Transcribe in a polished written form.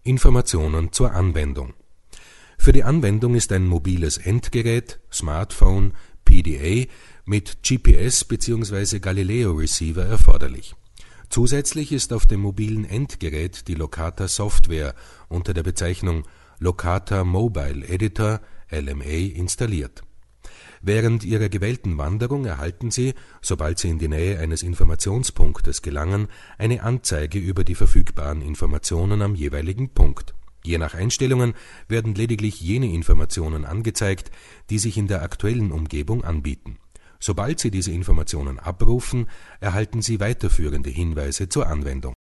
Informationen zur Anwendung. Für die Anwendung ist ein mobiles Endgerät, Smartphone, PDA mit GPS bzw. Galileo Receiver erforderlich. Zusätzlich ist auf dem mobilen Endgerät die Locata Software unter der Bezeichnung Locata Mobile Editor (LMA) installiert. Während Ihrer gewählten Wanderung erhalten Sie, sobald Sie in die Nähe eines Informationspunktes gelangen, eine Anzeige über die verfügbaren Informationen am jeweiligen Punkt. Je nach Einstellungen werden lediglich jene Informationen angezeigt, die sich in der aktuellen Umgebung anbieten. Sobald Sie diese Informationen abrufen, erhalten Sie weiterführende Hinweise zur Anwendung.